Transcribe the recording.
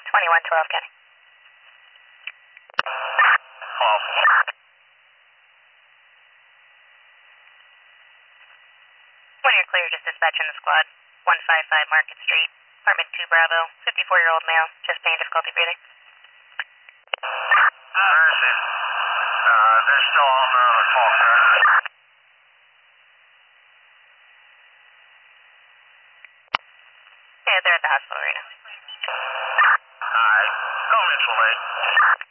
2112, Kenny. 12. When you're clear, just dispatch in the squad. 155 Market Street, apartment 2 Bravo, 54-year-old male, chest pain, difficulty breathing. Where is he? They're still on the call, sir. Yeah, they're at the hospital right now. Alright, go Mitchell, mate.